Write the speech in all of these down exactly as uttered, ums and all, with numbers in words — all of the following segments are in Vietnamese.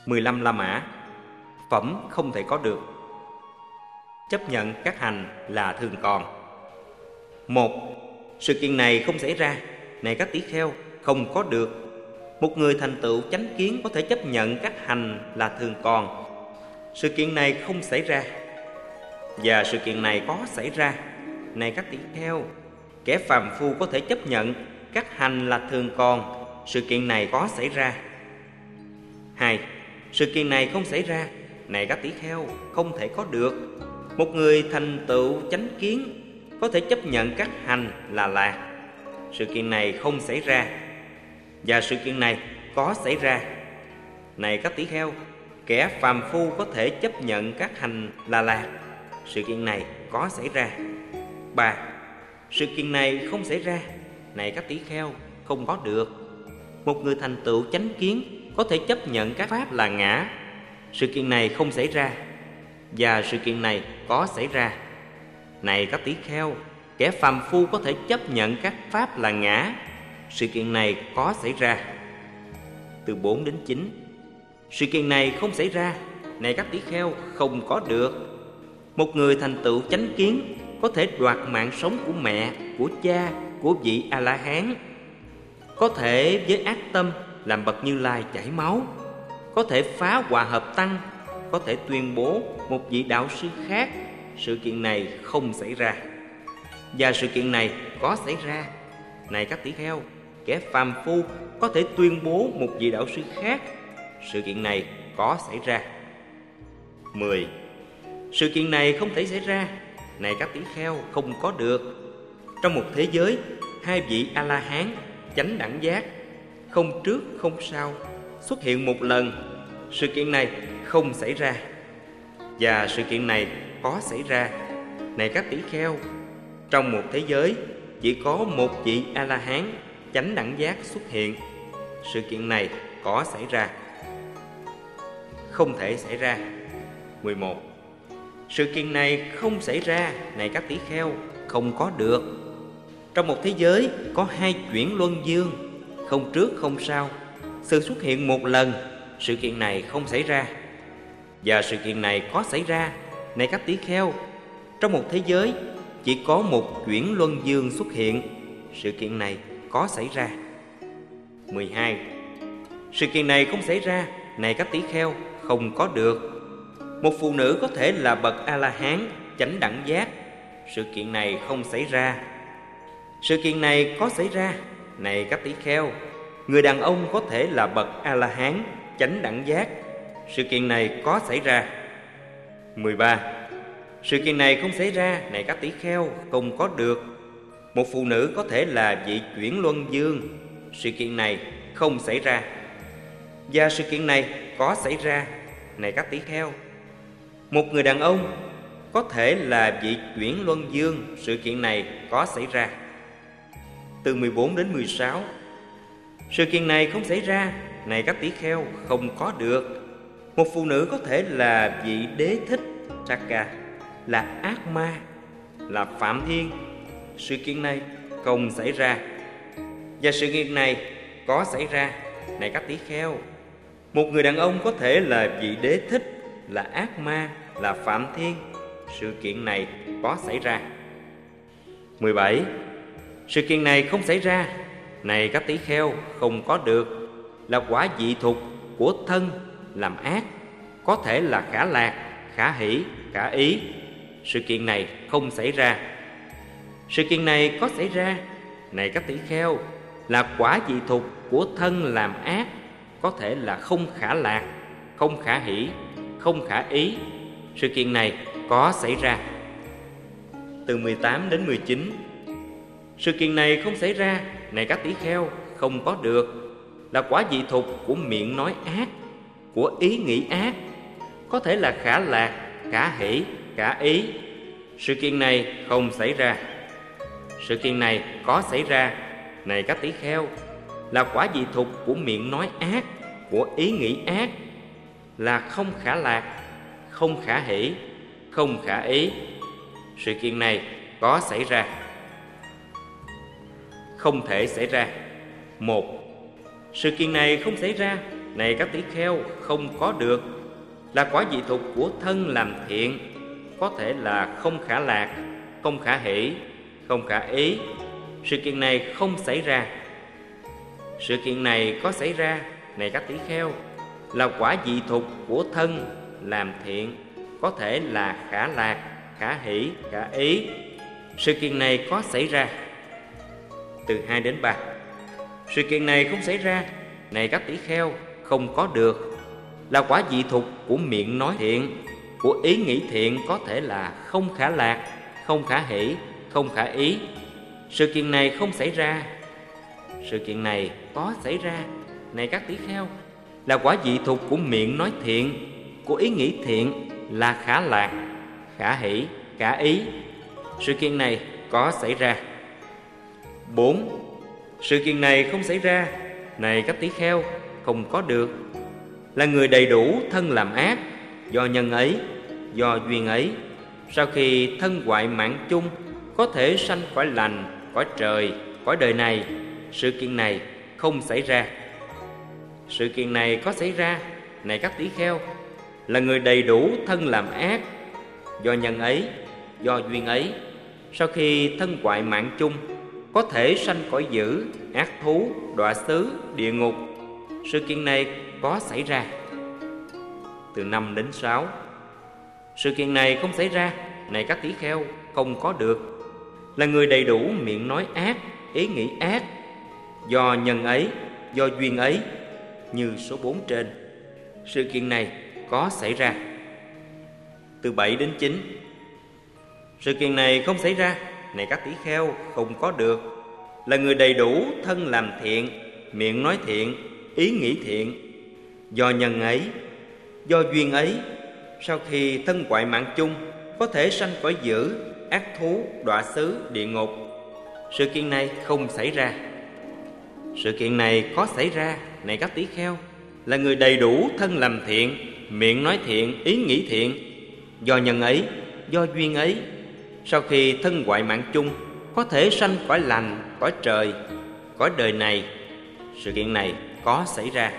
mười lăm La Mã. Phẩm không thể có được. Chấp nhận các hành là thường còn. Một, sự kiện này không xảy ra, này các tỷ kheo, không có được. Một người thành tựu chánh kiến có thể chấp nhận các hành là thường còn. Sự kiện này không xảy ra, và sự kiện này có xảy ra, này các tỷ kheo. Kẻ phàm phu có thể chấp nhận các hành là thường còn. Sự kiện này có xảy ra. Hai, sự kiện này không xảy ra, này các tỷ kheo, không thể có được. Một người thành tựu chánh kiến có thể chấp nhận các hành là lạc. Sự kiện này không xảy ra, và sự kiện này có xảy ra, này các tỷ kheo. Kẻ phàm phu có thể chấp nhận các hành là lạc. Sự kiện này có xảy ra. Ba, sự kiện này không xảy ra, này các tỷ kheo, không có được. Một người thành tựu chánh kiến có thể chấp nhận các pháp là ngã. Sự kiện này không xảy ra, và sự kiện này có xảy ra, này các tỷ kheo. Kẻ phàm phu có thể chấp nhận các pháp là ngã. Sự kiện này có xảy ra. Từ bốn đến chín. Sự kiện này không xảy ra, này các tỷ kheo, không có được. Một người thành tựu chánh kiến có thể đoạt mạng sống của mẹ, của cha, của vị A-la-hán. Có thể với ác tâm làm bậc Như Lai chảy máu. Có thể phá hòa hợp tăng. Có thể tuyên bố một vị đạo sư khác. Sự kiện này không xảy ra, và sự kiện này có xảy ra, này các tỷ kheo. Kẻ phàm phu có thể tuyên bố một vị đạo sư khác. Sự kiện này có xảy ra. Mười. Sự kiện này không thể xảy ra, này các tỷ kheo, không có được. Trong một thế giới, hai vị A-la-hán chánh đẳng giác, không trước không sau, xuất hiện một lần. Sự kiện này không xảy ra, và sự kiện này có xảy ra, này các tỷ kheo. Trong một thế giới, chỉ có một vị A-la-hán chánh đẳng giác xuất hiện. Sự kiện này có xảy ra. Không thể xảy ra. Mười một. Sự kiện này không xảy ra, này các tỷ kheo, không có được. Trong một thế giới có hai chuyển luân dương, không trước không sau, sự xuất hiện một lần. Sự kiện này không xảy ra, và sự kiện này có xảy ra, này các tỷ kheo. Trong một thế giới chỉ có một chuyển luân dương xuất hiện. Sự kiện này có xảy ra. Mười hai. Sự kiện này không xảy ra, này các tỷ kheo, không có được. Một phụ nữ có thể là bậc A-la-hán chánh đẳng giác. Sự kiện này không xảy ra. Sự kiện này có xảy ra, này các tỷ kheo. Người đàn ông có thể là bậc A-la-hán chánh đẳng giác. Sự kiện này có xảy ra. Mười ba. Sự kiện này không xảy ra, này các tỷ kheo, không có được. Một phụ nữ có thể là vị chuyển luân dương. Sự kiện này không xảy ra, và sự kiện này có xảy ra, này các tỷ kheo. Một người đàn ông có thể là vị chuyển luân dương. Sự kiện này có xảy ra. Từ mười bốn đến mười sáu. Sự kiện này không xảy ra, này các tỷ kheo, không có được. Một phụ nữ có thể là vị đế thích Sakka, là ác ma, là phạm thiên. Sự kiện này không xảy ra, và sự kiện này có xảy ra, này các tỷ kheo. Một người đàn ông có thể là vị đế thích, là ác ma, là phạm thiên. Sự kiện này có xảy ra. Mười bảy. Sự kiện này không xảy ra, này các tỷ kheo, không có được. Là quả dị thục của thân làm ác, có thể là khả lạc, khả hỷ, khả ý. Sự kiện này không xảy ra. Sự kiện này có xảy ra, này các tỷ kheo. Là quả dị thục của thân làm ác, có thể là không khả lạc, không khả hỷ, không khả ý. Sự kiện này có xảy ra. Từ mười tám đến mười chín. Sự kiện này không xảy ra, này các tỷ kheo, không có được. Là quả dị thục của miệng nói ác, của ý nghĩ ác, có thể là khả lạc, khả hỷ, khả ý. Sự kiện này không xảy ra. Sự kiện này có xảy ra, này các tỷ kheo. Là quả dị thục của miệng nói ác, của ý nghĩ ác, là không khả lạc, không khả hỷ, không khả ý. Sự kiện này có xảy ra. Không thể xảy ra. Một. Sự kiện này không xảy ra, này các tỷ kheo, không có được, là quả dị thục của thân làm thiện, có thể là không khả lạc, không khả hỷ, không khả ý. Sự kiện này không xảy ra. Sự kiện này có xảy ra, này các tỷ kheo, là quả dị thục của thân làm thiện, có thể là khả lạc, khả hỷ, khả ý. Sự kiện này có xảy ra. Từ hai đến ba. Sự kiện này không xảy ra, này các tỷ kheo, không có được, là quả dị thục của miệng nói thiện, của ý nghĩ thiện, có thể là không khả lạc, không khả hỷ, không khả ý. Sự kiện này không xảy ra. Sự kiện này có xảy ra, này các tỷ kheo, là quả dị thục của miệng nói thiện, của ý nghĩ thiện, là khả lạc, khả hỷ, khả ý. Sự kiện này có xảy ra. Bốn. Sự kiện này không xảy ra, này các tỷ kheo, không có được, là người đầy đủ thân làm ác, do nhân ấy, do duyên ấy, sau khi thân hoại mạng chung, có thể sanh cõi lành, cõi trời, cõi đời này. Sự kiện này không xảy ra. Sự kiện này có xảy ra, này các tỷ kheo, là người đầy đủ thân làm ác, do nhân ấy, do duyên ấy, sau khi thân hoại mạng chung, có thể sanh cõi dữ, ác thú, đọa xứ, địa ngục. Sự kiện này có xảy ra. Từ năm đến sáu. Sự kiện này không xảy ra, này các tỷ kheo, không có được, là người đầy đủ miệng nói ác, ý nghĩ ác, do nhân ấy, do duyên ấy, như số bốn trên. Sự kiện này có xảy ra. Từ bảy đến chín. Sự kiện này không xảy ra, này các tỷ kheo, không có được, là người đầy đủ thân làm thiện, miệng nói thiện, ý nghĩ thiện, do nhân ấy, do duyên ấy, sau khi thân hoại mạng chung, có thể sanh cõi dữ, ác thú, đọa xứ, địa ngục. Sự kiện này không xảy ra. Sự kiện này có xảy ra, này các tỷ kheo, là người đầy đủ thân làm thiện, miệng nói thiện, ý nghĩ thiện, do nhân ấy, do duyên ấy, sau khi thân hoại mạng chung, có thể sanh cõi lành, cõi trời, cõi đời này. Sự kiện này có xảy ra.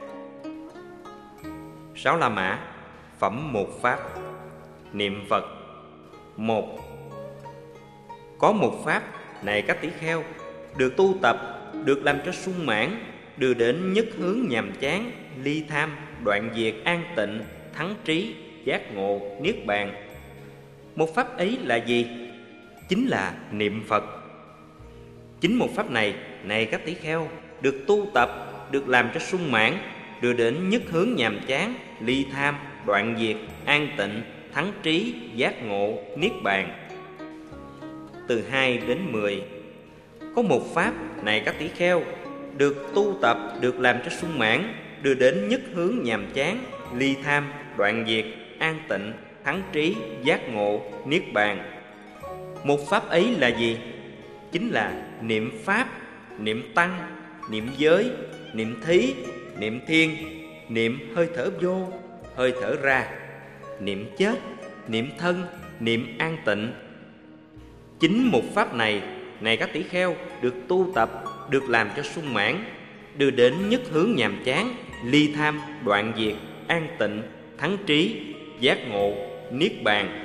Sáu La Mã, phẩm một pháp. Niệm Phật. Một. Có một pháp, này các tỷ kheo, được tu tập, được làm cho sung mãn, đưa đến nhất hướng nhàm chán, ly tham, đoạn diệt, an tịnh, thắng trí, giác ngộ, niết bàn. Một pháp ấy là gì? Chính là niệm Phật. Chính một pháp này, này các tỷ kheo, được tu tập, được làm cho sung mãn, đưa đến nhất hướng nhàm chán, ly tham, đoạn diệt, an tịnh, thắng trí, giác ngộ, niết bàn. Từ hai đến mười. Có một pháp, này các tỷ kheo, được tu tập, được làm cho sung mãn, đưa đến nhất hướng nhàm chán, ly tham, đoạn diệt, an tịnh, thắng trí, giác ngộ, niết bàn. Một pháp ấy là gì? Chính là niệm Pháp, niệm Tăng, niệm giới, niệm thí, niệm thiên, niệm hơi thở vô, hơi thở ra, niệm chết, niệm thân, niệm an tịnh. Chính một pháp này, này các tỷ kheo, được tu tập, được làm cho sung mãn, đưa đến nhất hướng nhàm chán, ly tham, đoạn diệt, an tịnh, thắng trí, giác ngộ, niết bàn.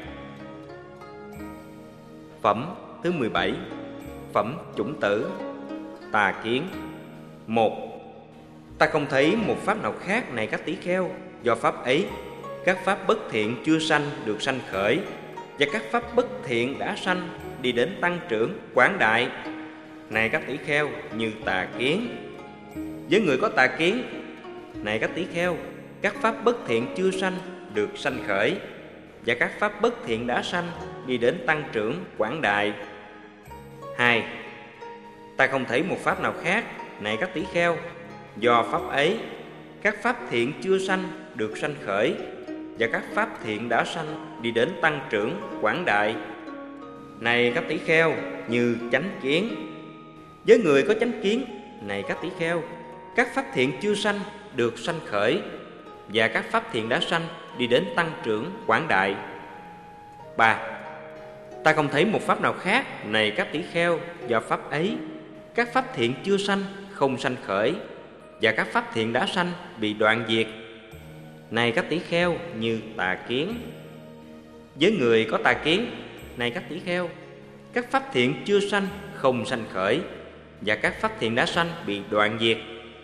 Phẩm thứ mười bảy. Phẩm chủng tử. Tà kiến. Một. Ta không thấy một pháp nào khác, này các tỷ kheo, do pháp ấy các pháp bất thiện chưa sanh được sanh khởi, và các pháp bất thiện đã sanh đi đến tăng trưởng, quảng đại. Này các tỷ kheo, như tà kiến. Với người có tà kiến, này các tỷ kheo, các pháp bất thiện chưa sanh được sanh khởi, và các pháp bất thiện đã sanh đi đến tăng trưởng, quảng đại. Hai. Ta không thấy một pháp nào khác, này các tỷ kheo, do pháp ấy các pháp thiện chưa sanh được sanh khởi, và các pháp thiện đã sanh đi đến tăng trưởng, quảng đại. Này các tỷ kheo, như chánh kiến. Với người có chánh kiến, này các tỷ kheo, các pháp thiện chưa sanh được sanh khởi, và các pháp thiện đã sanh đi đến tăng trưởng, quảng đại. Ba. Ta không thấy một pháp nào khác, này các tỷ kheo, do pháp ấy các pháp thiện chưa sanh không sanh khởi, và các pháp thiện đã sanh bị đoạn diệt. Này các tỷ kheo, như tà kiến. Với người có tà kiến, này các tỷ kheo, các pháp thiện chưa sanh không sanh khởi, và các pháp thiện đã sanh bị đoạn diệt.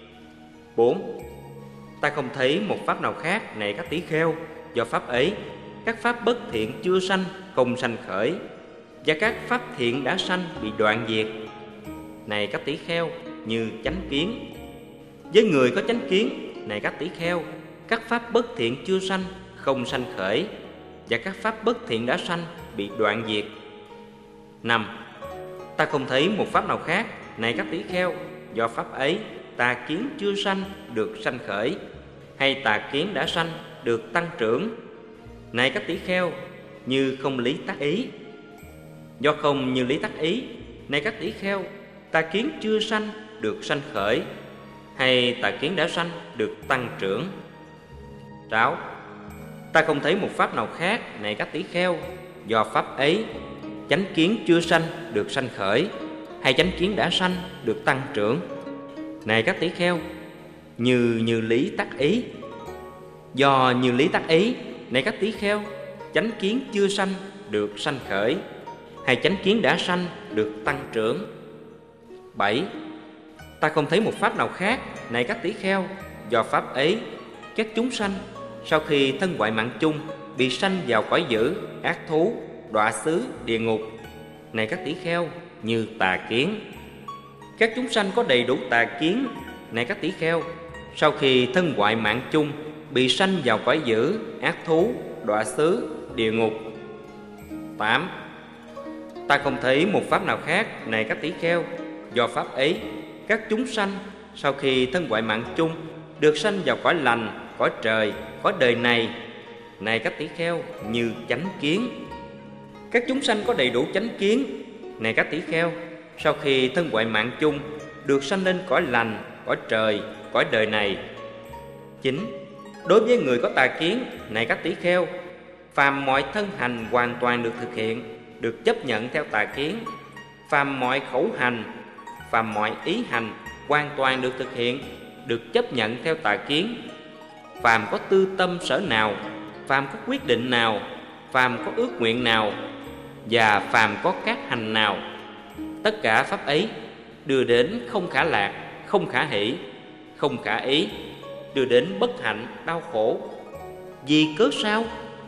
Bốn. Ta không thấy một pháp nào khác, này các tỷ kheo, do pháp ấy các pháp bất thiện chưa sanh không sanh khởi, và các pháp thiện đã sanh bị đoạn diệt. Này các tỷ kheo, như chánh kiến. Với người có chánh kiến, này các tỷ kheo, các pháp bất thiện chưa sanh không sanh khởi, và các pháp bất thiện đã sanh bị đoạn diệt. Năm. Ta không thấy một pháp nào khác, này các tỷ kheo, do pháp ấy tà kiến chưa sanh được sanh khởi, hay tà kiến đã sanh được tăng trưởng. Này các tỷ kheo, như không lý tác ý. Do không như lý tác ý, này các tỷ kheo, tà kiến chưa sanh được sanh khởi, hay tà kiến đã sanh được tăng trưởng. Sáu. Ta không thấy một pháp nào khác, này các tỷ kheo, do pháp ấy chánh kiến chưa sanh được sanh khởi, hay chánh kiến đã sanh được tăng trưởng. Này các tỷ kheo, như như lý tác ý. Do như lý tác ý, này các tỷ kheo, chánh kiến chưa sanh được sanh khởi, hay chánh kiến đã sanh được tăng trưởng. Bảy. Ta không thấy một pháp nào khác, này các tỷ kheo, do pháp ấy các chúng sanh sau khi thân ngoại mạng chung bị sanh vào cõi dữ, ác thú, đọa xứ, địa ngục. Này các tỷ kheo, như tà kiến. Các chúng sanh có đầy đủ tà kiến, này các tỷ kheo, sau khi thân ngoại mạng chung bị sanh vào cõi dữ, ác thú, đọa xứ, địa ngục. Tám. Ta không thấy một pháp nào khác, này các tỷ kheo, do pháp ấy các chúng sanh sau khi thân ngoại mạng chung được sanh vào cõi lành, cõi trời, cõi đời này. Này các tỷ kheo, như chánh kiến. Các chúng sanh có đầy đủ chánh kiến, này các tỷ kheo, sau khi thân ngoại mạng chung được sanh lên cõi lành, cõi trời, cõi đời này. Chín. Đối với người có tà kiến, này các tỷ kheo, phàm mọi thân hành hoàn toàn được thực hiện, được chấp nhận theo tà kiến. Phàm mọi khẩu hành, phàm mọi ý hành hoàn toàn được thực hiện, được chấp nhận theo tà kiến. Phàm có tư tâm sở nào, phàm có quyết định nào, phàm có ước nguyện nào, và phàm có các hành nào, tất cả pháp ấy đưa đến không khả lạc, không khả hỷ, không khả ý, đưa đến bất hạnh, đau khổ. Vì cớ sao?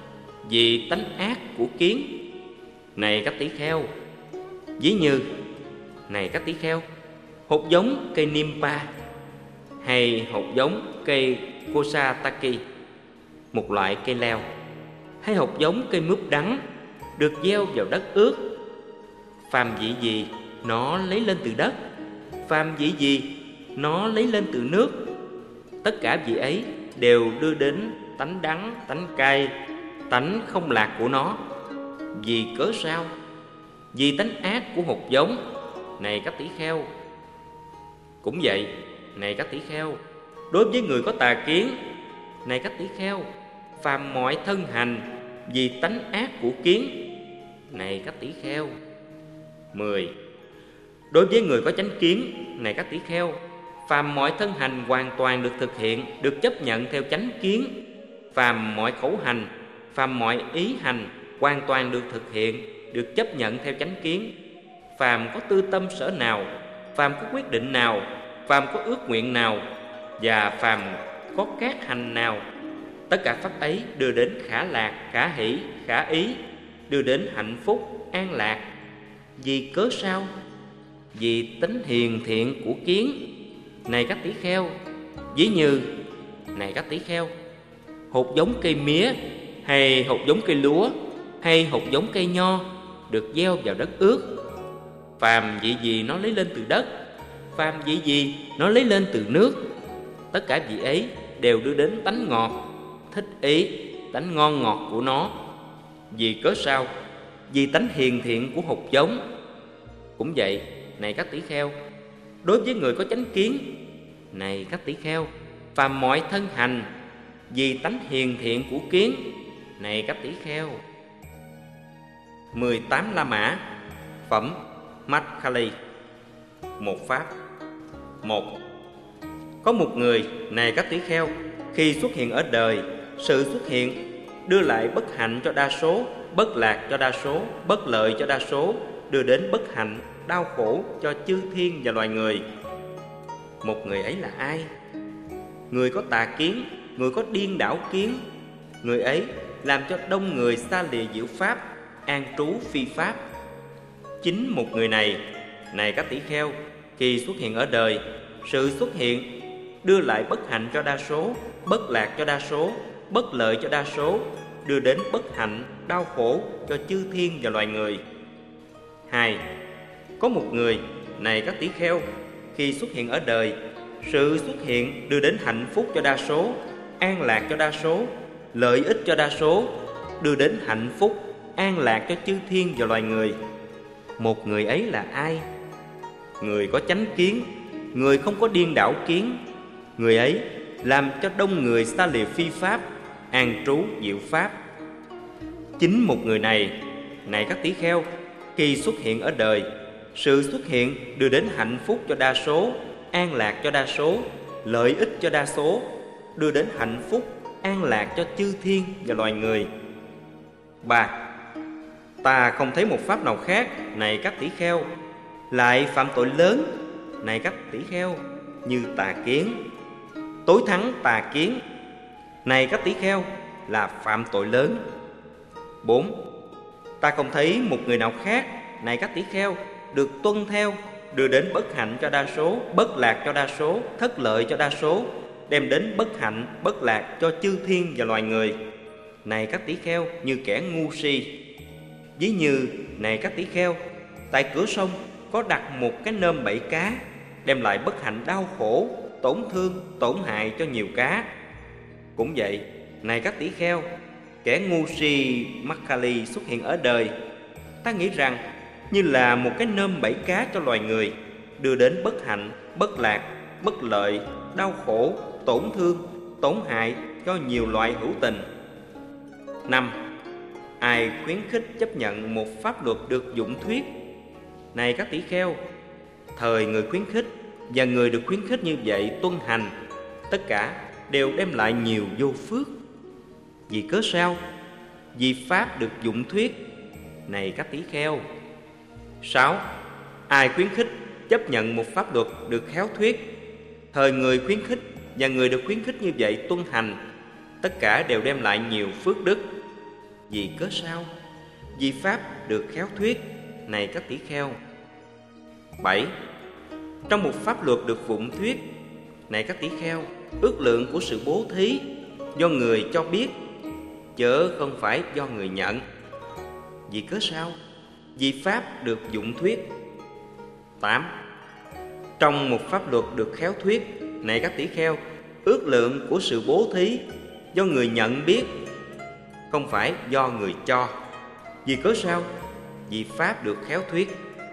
Vì tánh ác của kiến. Này các tỷ kheo, ví như, này các tỷ kheo, hột giống cây Nimpa hay hột giống cây Kosataki, một loại cây leo, hay hột giống cây mướp đắng được gieo vào đất ướt. Phàm vị gì nó lấy lên từ đất, phàm vị gì nó lấy lên từ nước, tất cả vị ấy đều đưa đến tánh đắng, tánh cay, tánh không lạc của nó. Vì cớ sao? Vì tánh ác của hột giống. Này các tỷ kheo, cũng vậy, này các tỷ kheo, đối với người có tà kiến, này các tỷ kheo, phàm mọi thân hành vì tánh ác của kiến. Này các tỷ kheo. Mười. Đối với người có chánh kiến, này các tỷ kheo, phàm mọi thân hành hoàn toàn được thực hiện, được chấp nhận theo chánh kiến. Phàm mọi khẩu hành, phàm mọi ý hành hoàn toàn được thực hiện, được chấp nhận theo chánh kiến. Phàm có tư tâm sở nào, phàm có quyết định nào, phàm có ước nguyện nào, và phàm có các hành nào, tất cả pháp ấy đưa đến khả lạc, khả hỷ, khả ý, đưa đến hạnh phúc, an lạc. Vì cớ sao? Vì tính hiền thiện của kiến. Này các tỷ kheo, ví như, này các tỷ kheo, hột giống cây mía hay hột giống cây lúa hay hột giống cây nho được gieo vào đất ướt. Phàm vị gì nó lấy lên từ đất, phàm vị gì nó lấy lên từ nước, tất cả vị ấy đều đưa đến tánh ngọt, thích ý, tánh ngon ngọt của nó. Vì cớ sao? Vì tánh hiền thiện của hột giống. Cũng vậy, này các tỷ kheo, đối với người có chánh kiến, này các tỷ kheo, phàm mọi thân hành vì tánh hiền thiện của kiến. Này các tỷ kheo. Mười tám La Mã. Phẩm Madkhali. Một pháp. Một. Có một người, này các tỷ kheo, khi xuất hiện ở đời, sự xuất hiện đưa lại bất hạnh cho đa số, bất lạc cho đa số, bất lợi cho đa số, đưa đến bất hạnh, đau khổ cho chư thiên và loài người. Một người ấy là ai? Người có tà kiến, người có điên đảo kiến. Người ấy làm cho đông người xa lìa diệu pháp, an trú phi pháp. Chính một người này, này các tỷ kheo, khi xuất hiện ở đời, sự xuất hiện đưa lại bất hạnh cho đa số, bất lạc cho đa số, bất lợi cho đa số, đưa đến bất hạnh, đau khổ cho chư thiên và loài người. Hai, có một người, này các tỷ kheo, khi xuất hiện ở đời, sự xuất hiện đưa đến hạnh phúc cho đa số, an lạc cho đa số, lợi ích cho đa số, đưa đến hạnh phúc, an lạc cho chư thiên và loài người. Một người ấy là ai? Người có chánh kiến, người không có điên đảo kiến. Người ấy làm cho đông người xa lìa phi pháp, an trú diệu pháp. Chính một người này, này các tỷ kheo, khi xuất hiện ở đời, sự xuất hiện đưa đến hạnh phúc cho đa số, an lạc cho đa số, lợi ích cho đa số, đưa đến hạnh phúc, an lạc cho chư thiên và loài người. Ba, ta không thấy một pháp nào khác, này các tỷ kheo, lại phạm tội lớn, này các tỷ kheo, như tà kiến. Tối thắng tà kiến, này các tỷ kheo, là phạm tội lớn. Bốn, ta không thấy một người nào khác, này các tỷ kheo, được tuân theo, đưa đến bất hạnh cho đa số, bất lạc cho đa số, thất lợi cho đa số, đem đến bất hạnh, bất lạc cho chư thiên và loài người. Này các tỷ kheo, như kẻ ngu si. Ví như, này các tỷ kheo, tại cửa sông có đặt một cái nơm bẫy cá, đem lại bất hạnh đau khổ, tổn thương, tổn hại cho nhiều cá. Cũng vậy, này các tỷ kheo, kẻ ngu si Makkhali xuất hiện ở đời, ta nghĩ rằng như là một cái nơm bẫy cá cho loài người, đưa đến bất hạnh, bất lạc, bất lợi, đau khổ, tổn thương, tổn hại cho nhiều loại hữu tình. Năm, ai khuyến khích chấp nhận một pháp luật được dụng thuyết? Này các tỷ kheo, thời người khuyến khích và người được khuyến khích như vậy tuân hành, tất cả đều đem lại nhiều vô phước. Vì cớ sao? Vì pháp được dụng thuyết, này các tỷ kheo. Sáu, ai khuyến khích chấp nhận một pháp luật được khéo thuyết, thời người khuyến khích và người được khuyến khích như vậy tuân hành, tất cả đều đem lại nhiều phước đức. Vì cớ sao? Vì pháp được khéo thuyết, này các tỷ kheo. Bảy, trong một pháp luật được vụng thuyết, này các tỷ kheo, ước lượng của sự bố thí do người cho biết, chớ không phải do người nhận. Vì cớ sao? Vì pháp được dụng thuyết. Tám, trong một pháp luật được khéo thuyết, này các tỷ kheo, ước lượng của sự bố thí do người nhận biết, không phải do người cho. Vì cớ sao? Vì pháp được khéo thuyết.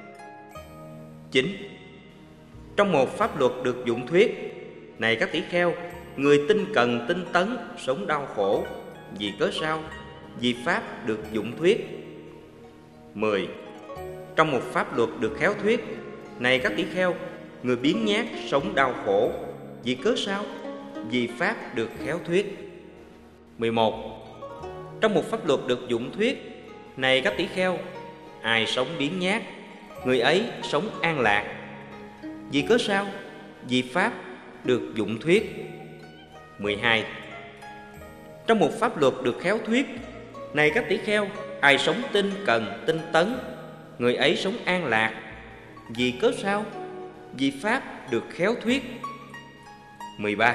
Chín, trong một pháp luật được dụng thuyết, này các tỷ kheo, người tinh cần tinh tấn sống đau khổ. Vì cớ sao? Vì pháp được dụng thuyết. Mười, trong một pháp luật được khéo thuyết, này các tỷ kheo, người biếng nhác sống đau khổ. Vì cớ sao? Vì pháp được khéo thuyết. Mười một, trong một pháp luật được dụng thuyết, này các tỷ kheo, ai sống biếng nhác, người ấy sống an lạc. Vì cớ sao? Vì pháp được dụng thuyết. Mười hai, trong một pháp luật được khéo thuyết, này các tỷ kheo, ai sống tinh cần tinh tấn, người ấy sống an lạc. Vì cớ sao? Vì pháp được khéo thuyết. Mười ba,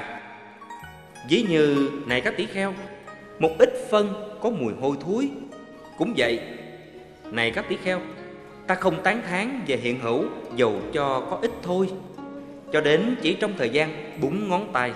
ví như, này các tỷ kheo, một ít phân có mùi hôi thối. Cũng vậy, này các tỷ kheo, ta không tán thán về hiện hữu dầu cho có ít thôi, cho đến chỉ trong thời gian búng ngón tay.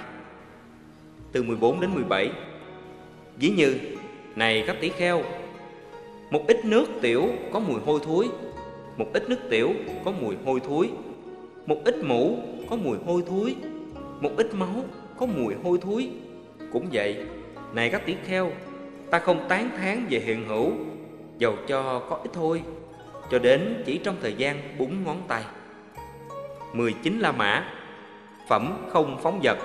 Từ mười bốn đến mười bảy, ví như, này các tỷ kheo, một ít nước tiểu có mùi hôi thối, một ít nước tiểu có mùi hôi thối, một ít mũ có mùi hôi thối, một ít máu có mùi hôi thối. Cũng vậy, này các tỷ kheo, ta không tán thán về hiện hữu dầu cho có ít thôi, cho đến chỉ trong thời gian búng ngón tay. Mười chín La Mã, phẩm không phóng dật.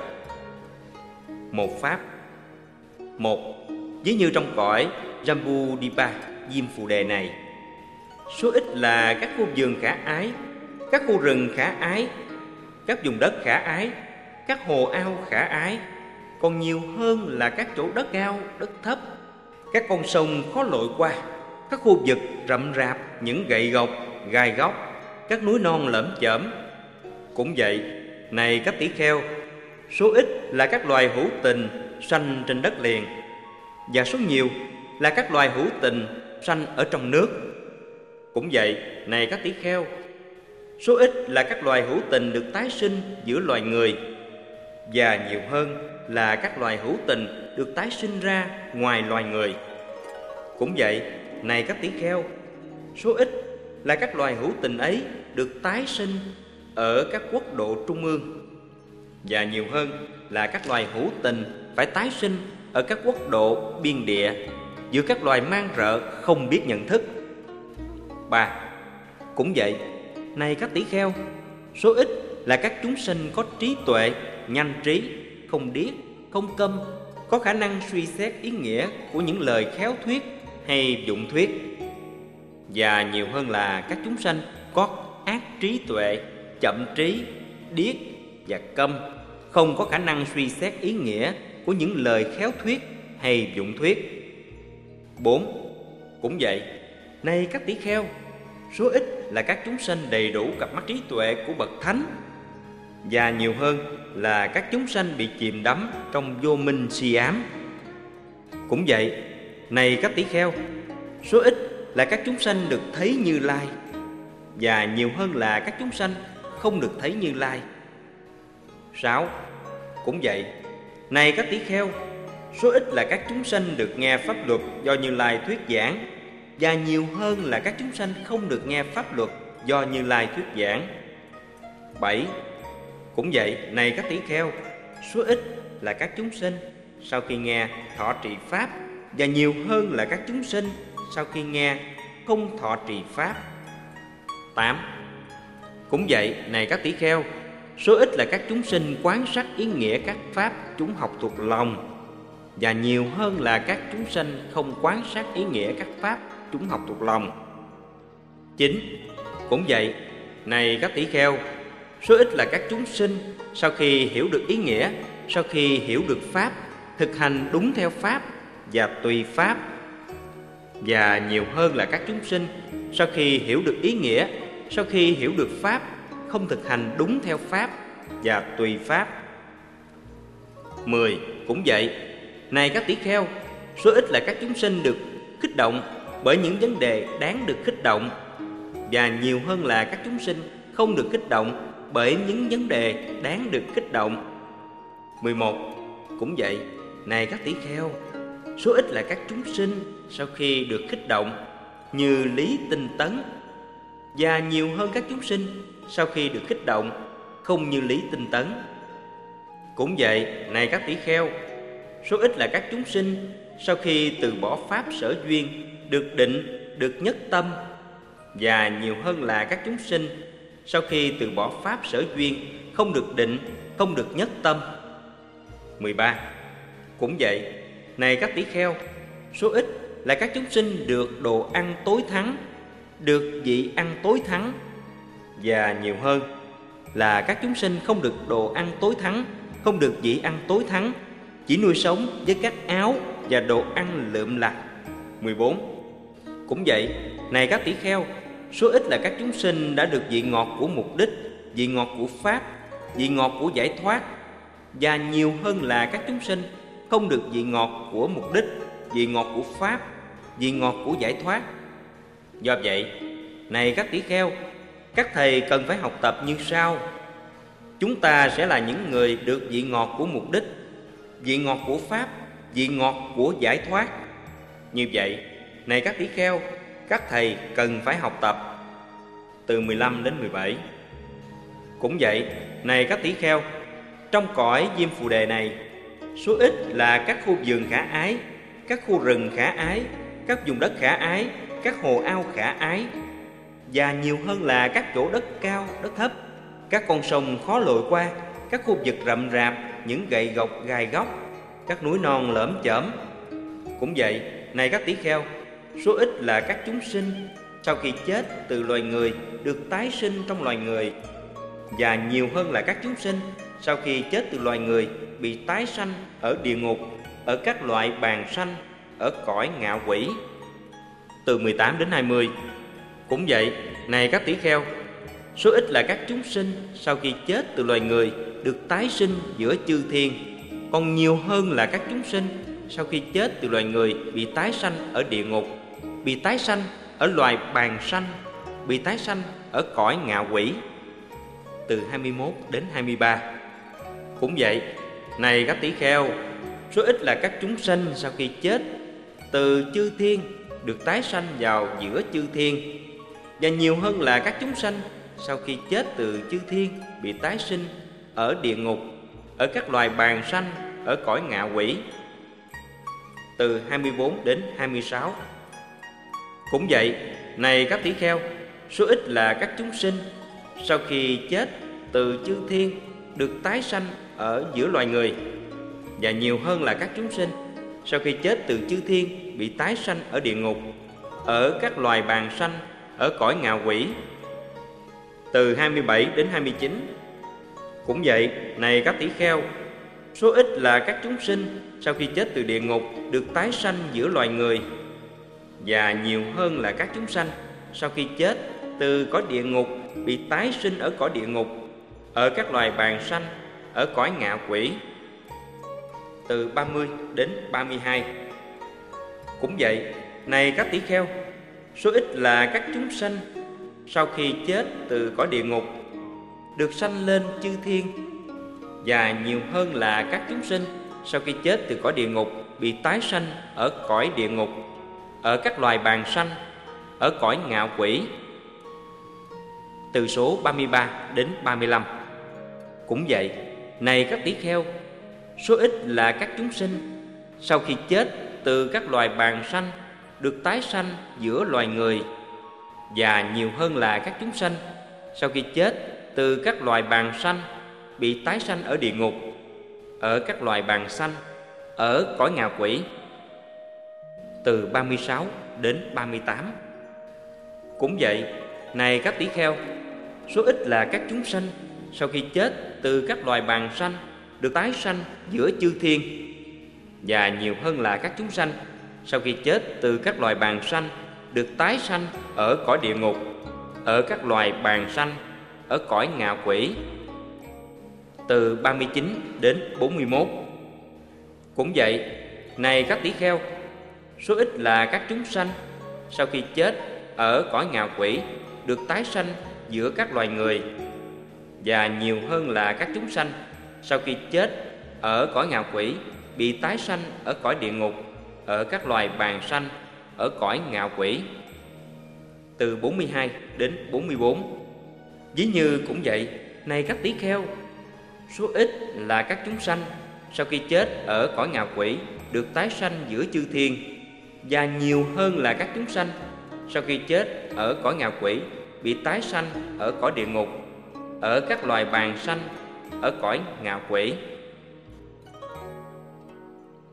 Một pháp. Một, ví như trong cõi Jambudvipa Diêm Phù Đề này, số ít là các khu vườn khả ái, các khu rừng khả ái, các vùng đất khả ái, các hồ ao khả ái, còn nhiều hơn là các chỗ đất cao, đất thấp, các con sông khó lội qua, các khu vực rậm rạp, những gậy gộc, gai góc, các núi non lởm chởm. Cũng vậy, này các tỷ kheo, số ít là các loài hữu tình sanh trên đất liền, và số nhiều là các loài hữu tình sanh ở trong nước. Cũng vậy, này các tỷ kheo, số ít là các loài hữu tình được tái sinh giữa loài người, và nhiều hơn là các loài hữu tình được tái sinh ra ngoài loài người. Cũng vậy, này các tỷ kheo, số ít là các loài hữu tình ấy được tái sinh ở các quốc độ trung ương, và nhiều hơn là các loài hữu tình phải tái sinh ở các quốc độ biên địa giữa các loài man rợ không biết nhận thức. Ba, cũng vậy, này các tỷ kheo, số ít là các chúng sinh có trí tuệ, nhanh trí, không điếc, không câm, có khả năng suy xét ý nghĩa của những lời khéo thuyết hay dụng thuyết. Và nhiều hơn là các chúng sanh có ác trí tuệ, chậm trí, điếc và câm, không có khả năng suy xét ý nghĩa của những lời khéo thuyết hay dụng thuyết. Bốn, cũng vậy, này các tỷ kheo, số ít là các chúng sanh đầy đủ cặp mắt trí tuệ của bậc thánh, và nhiều hơn là các chúng sanh bị chìm đắm trong vô minh si ám. Cũng vậy, này các tỷ kheo, số ít là các chúng sanh được thấy Như Lai, và nhiều hơn là các chúng sanh không được thấy Như Lai. Sáu, cũng vậy, này các tỷ kheo, số ít là các chúng sanh được nghe pháp luật do Như Lai thuyết giảng, và nhiều hơn là các chúng sanh không được nghe pháp luật do Như Lai thuyết giảng. Bảy, cũng vậy, này các tỷ kheo, số ít là các chúng sinh sau khi nghe thọ trì pháp, và nhiều hơn là các chúng sinh sau khi nghe không thọ trì pháp. Tám, cũng vậy, này các tỷ kheo, số ít là các chúng sinh quán sát ý nghĩa các pháp chúng học thuộc lòng, và nhiều hơn là các chúng sanh không quán sát ý nghĩa các pháp chúng học thuộc lòng. Chín, cũng vậy, này các tỷ kheo, số ít là các chúng sinh sau khi hiểu được ý nghĩa, sau khi hiểu được pháp, thực hành đúng theo pháp và tùy pháp. Và nhiều hơn là các chúng sinh sau khi hiểu được ý nghĩa, sau khi hiểu được pháp, không thực hành đúng theo pháp và tùy pháp. Mười, cũng vậy, này các tỷ kheo, số ít là các chúng sinh được kích động bởi những vấn đề đáng được kích động, và nhiều hơn là các chúng sinh không được kích động bởi những vấn đề đáng được kích động. Mười một, cũng vậy, này các tỷ kheo, số ít là các chúng sinh sau khi được kích động như lý tinh tấn, và nhiều hơn các chúng sinh sau khi được kích động không như lý tinh tấn. Cũng vậy, này các tỷ kheo, số ít là các chúng sinh sau khi từ bỏ pháp sở duyên được định, được nhất tâm, và nhiều hơn là các chúng sinh sau khi từ bỏ pháp sở duyên không được định, không được nhất tâm. Mười ba, cũng vậy, này các tỷ kheo, số ít là các chúng sinh được đồ ăn tối thắng, được vị ăn tối thắng, và nhiều hơn là các chúng sinh không được đồ ăn tối thắng, không được vị ăn tối thắng, chỉ nuôi sống với các áo và đồ ăn lượm lặt. Mười bốn, cũng vậy, này các tỷ kheo, số ít là các chúng sinh đã được vị ngọt của mục đích, vị ngọt của pháp, vị ngọt của giải thoát, và nhiều hơn là các chúng sinh không được vị ngọt của mục đích, vị ngọt của pháp, vị ngọt của giải thoát. Do vậy, này các tỷ kheo, các thầy cần phải học tập như sau. Chúng ta sẽ là những người được vị ngọt của mục đích, vị ngọt của pháp, vị ngọt của giải thoát. Như vậy, này các tỷ kheo, các thầy cần phải học tập. Từ mười lăm đến mười bảy. Cũng vậy, này các tỷ kheo, trong cõi Diêm Phù Đề này, số ít là các khu vườn khả ái, các khu rừng khả ái, các vùng đất khả ái, các hồ ao khả ái, và nhiều hơn là các chỗ đất cao, đất thấp, các con sông khó lội qua, các khu vực rậm rạp, những gậy gộc gai góc, các núi non lởm chởm. Cũng vậy, này các tỷ kheo, số ít là các chúng sinh sau khi chết từ loài người được tái sinh trong loài người, và nhiều hơn là các chúng sinh sau khi chết từ loài người bị tái sanh ở địa ngục, ở các loại bàn sanh, ở cõi ngạ quỷ. Từ mười tám đến hai mươi. Cũng vậy, này các tỷ kheo, số ít là các chúng sinh sau khi chết từ loài người được tái sinh giữa chư thiên, còn nhiều hơn là các chúng sinh sau khi chết từ loài người bị tái sanh ở địa ngục, bị tái sanh ở loài bàn sanh, bị tái sanh ở cõi ngạ quỷ. Từ hai mươi mốt đến hai mươi ba. Cũng vậy, này các tỷ kheo, số ít là các chúng sanh sau khi chết từ chư thiên được tái sanh vào giữa chư thiên, và nhiều hơn là các chúng sanh sau khi chết từ chư thiên bị tái sinh ở địa ngục, ở các loài bàn sanh, ở cõi ngạ quỷ. Từ hai mươi bốn đến hai mươi sáu. Cũng vậy, này các tỷ kheo, số ít là các chúng sinh sau khi chết từ chư thiên được tái sanh ở giữa loài người, và nhiều hơn là các chúng sinh sau khi chết từ chư thiên bị tái sanh ở địa ngục, ở các loài bàn sanh, ở cõi ngạ quỷ. Từ hai mươi bảy đến hai mươi chín. Cũng vậy, này các tỷ kheo, số ít là các chúng sinh sau khi chết từ địa ngục được tái sanh giữa loài người, và nhiều hơn là các chúng sanh sau khi chết từ cõi địa ngục bị tái sinh ở cõi địa ngục, ở các loài bàn sanh, ở cõi ngạ quỷ. Từ ba mươi đến ba mươi hai. Cũng vậy, này các tỷ kheo, số ít là các chúng sanh sau khi chết từ cõi địa ngục được sanh lên chư thiên, và nhiều hơn là các chúng sinh sau khi chết từ cõi địa ngục bị tái sanh ở cõi địa ngục, ở các loài bàn sanh, ở cõi ngạ quỷ. Từ số ba mươi ba đến ba mươi lăm. Cũng vậy, này các tỷ kheo, số ít là các chúng sinh sau khi chết từ các loài bàn sanh được tái sanh giữa loài người, và nhiều hơn là các chúng sanh sau khi chết từ các loài bàn sanh bị tái sanh ở địa ngục, ở các loài bàn sanh, ở cõi ngạ quỷ. Từ ba mươi sáu đến ba mươi tám. Cũng vậy, này các tỷ kheo, số ít là các chúng sanh sau khi chết từ các loài bàn sanh được tái sanh giữa chư thiên, và nhiều hơn là các chúng sanh sau khi chết từ các loài bàn sanh được tái sanh ở cõi địa ngục, ở các loài bàn sanh, ở cõi ngạ quỷ. Từ ba mươi chín đến bốn mươi mốt. Cũng vậy, này các tỷ kheo, số ít là các chúng sanh sau khi chết ở cõi ngạ quỷ được tái sanh giữa các loài người, và nhiều hơn là các chúng sanh sau khi chết ở cõi ngạ quỷ bị tái sanh ở cõi địa ngục, ở các loài bàn sanh, ở cõi ngạ quỷ. Từ bốn mươi hai đến bốn mươi bốn. Ví như cũng vậy, này các tỷ kheo, số ít là các chúng sanh sau khi chết ở cõi ngạ quỷ được tái sanh giữa chư thiên, và nhiều hơn là các chúng sanh sau khi chết ở cõi ngạ quỷ bị tái sanh ở cõi địa ngục, ở các loài bàn sanh, ở cõi ngạ quỷ.